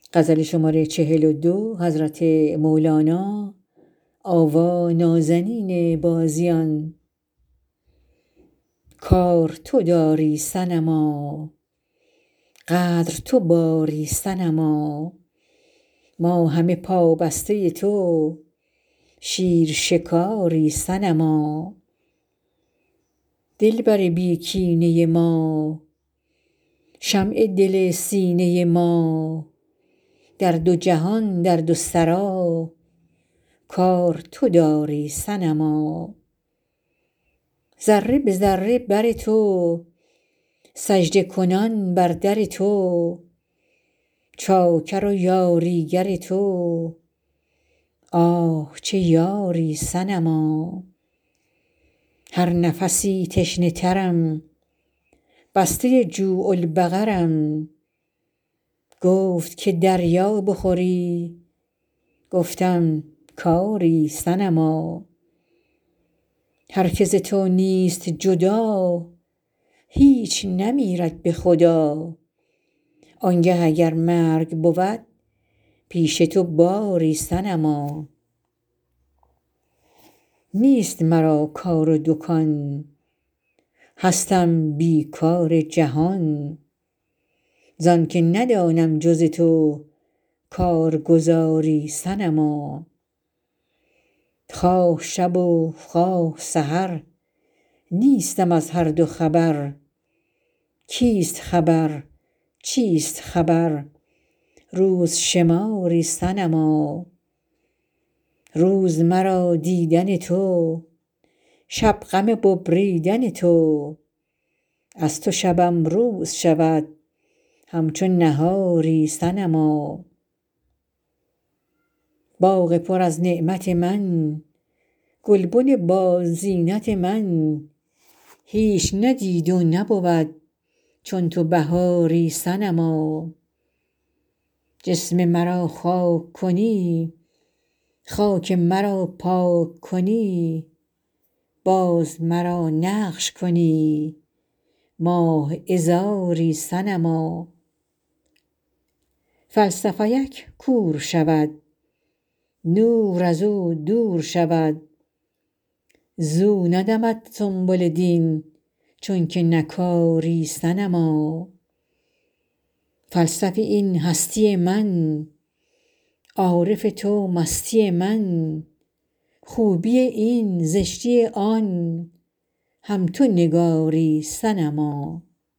کار تو داری صنما قدر تو باری صنما ما همه پابسته تو شیر شکاری صنما دلبر بی کینه ما شمع دل سینه ما در دو جهان در دو سرا کار تو داری صنما ذره به ذره بر تو سجده کنان بر در تو چاکر و یاریگر تو آه چه یاری صنما هر نفسی تشنه ترم بسته جوع البقرم گفت که دریا بخوری گفتم کآری صنما هر که ز تو نیست جدا هیچ نمیرد به خدا آنگه اگر مرگ بود پیش تو باری صنما نیست مرا کار و دکان هستم بی کار جهان زانک ندانم جز تو کارگزاری صنما خواه شب و خواه سحر نیستم از هر دو خبر کیست خبر چیست خبر روز شماری صنما روز مرا دیدن تو شب غم ببریدن تو از تو شبم روز شود همچو نهاری صنما باغ پر از نعمت من گلبن بازینت من هیچ ندید و نبود چون تو بهاری صنما جسم مرا خاک کنی خاک مرا پاک کنی باز مرا نقش کنی ماه عذاری صنما فلسفیک کور شود نور از او دور شود زو ندمد سنبل دین چونک نکاری صنما فلسفه این هستی من عارف تو مستی من خوبی این زشتی آن هم تو نگاری صنما